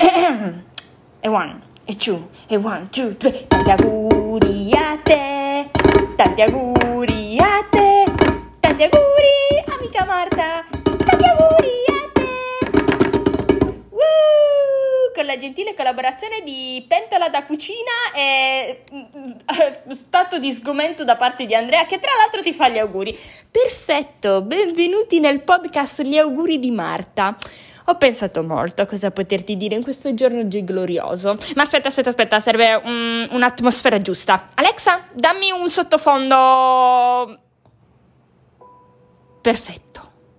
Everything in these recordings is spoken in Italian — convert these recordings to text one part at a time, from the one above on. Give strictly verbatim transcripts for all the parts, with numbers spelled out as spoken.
E one, e two, e one, two, three. Tanti auguri a te, tanti auguri a te, tanti auguri amica Marta, tanti auguri a te. Woo! Con la gentile collaborazione di Pentola da Cucina e stato di sgomento da parte di Andrea, che tra l'altro ti fa gli auguri. Perfetto, benvenuti nel podcast Gli auguri di Marta. Ho pensato molto a cosa poterti dire in questo giorno oggi glorioso. Ma aspetta, aspetta, aspetta, serve un, un'atmosfera giusta. Alexa, dammi un sottofondo. Perfetto.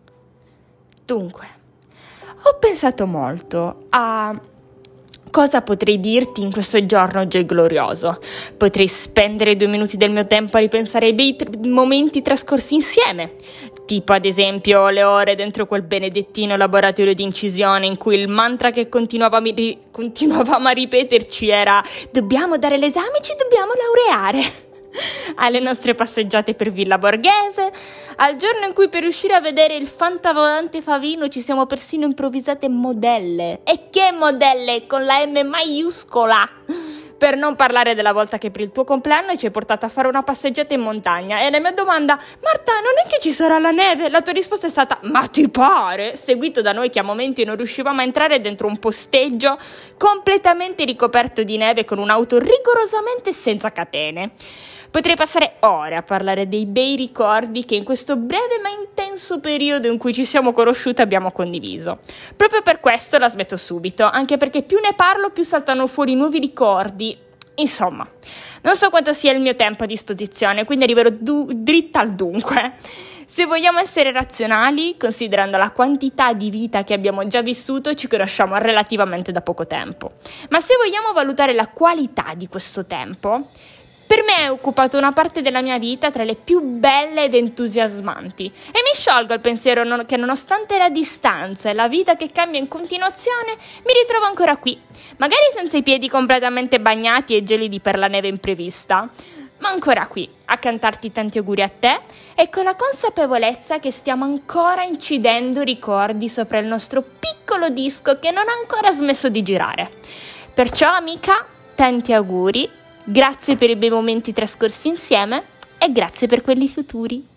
Dunque, ho pensato molto a cosa potrei dirti in questo giorno oggi glorioso. Potrei spendere due minuti del mio tempo a ripensare ai bei tr- momenti trascorsi insieme. Tipo ad esempio le ore dentro quel benedettino laboratorio di incisione in cui il mantra che continuavamo, ri- continuavamo a ripeterci era: dobbiamo dare l'esame, ci dobbiamo laureare. Alle nostre passeggiate per Villa Borghese, al giorno in cui per riuscire a vedere il fantavolante Favino ci siamo persino improvvisate modelle. E che modelle? Con la M maiuscola! Per non parlare della volta che per il tuo compleanno ci hai portato a fare una passeggiata in montagna e la mia domanda: Marta, non è che ci sarà la neve? La tua risposta è stata: ma ti pare? Seguito da noi che a momenti non riuscivamo a entrare dentro un posteggio completamente ricoperto di neve con un'auto rigorosamente senza catene. Potrei passare ore a parlare dei bei ricordi che in questo breve ma intenso periodo in cui ci siamo conosciute abbiamo condiviso. Proprio per questo la smetto subito, anche perché più ne parlo più saltano fuori nuovi ricordi. Insomma, non so quanto sia il mio tempo a disposizione, quindi arriverò du- dritta al dunque. Se vogliamo essere razionali, considerando la quantità di vita che abbiamo già vissuto, ci conosciamo relativamente da poco tempo. Ma se vogliamo valutare la qualità di questo tempo, per me è occupato una parte della mia vita tra le più belle ed entusiasmanti e mi sciolgo al pensiero non- che nonostante la distanza e la vita che cambia in continuazione, mi ritrovo ancora qui, magari senza i piedi completamente bagnati e gelidi per la neve imprevista, ma ancora qui, a cantarti tanti auguri a te e con la consapevolezza che stiamo ancora incidendo ricordi sopra il nostro piccolo disco che non ha ancora smesso di girare. Perciò, amica, tanti auguri. Grazie per i bei momenti trascorsi insieme e grazie per quelli futuri.